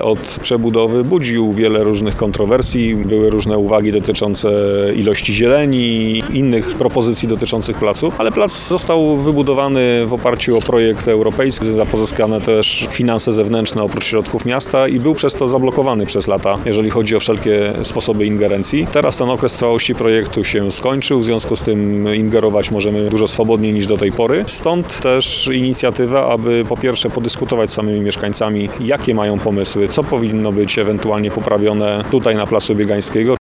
od przebudowy budził wiele różnych kontrowersji. Były różne uwagi dotyczące ilości zieleni, innych propozycji dotyczących placu, ale plac został wybudowany w oparciu o projekt europejski, za pozyskane też finanse zewnętrzne oprócz środków miasta i był przez to zablokowany przez lata, jeżeli chodzi o wszelkie sposoby ingerencji. Teraz ten okres trwałości projektu się skończył, w związku z tym ingerować możemy dużo swobodniej niż do tej pory. Stąd też inicjatywa, aby po pierwsze podyskutować z samymi mieszkańcami, jakie mają pomysły, co powinno być ewentualnie poprawione tutaj na Placu Biegańskiego.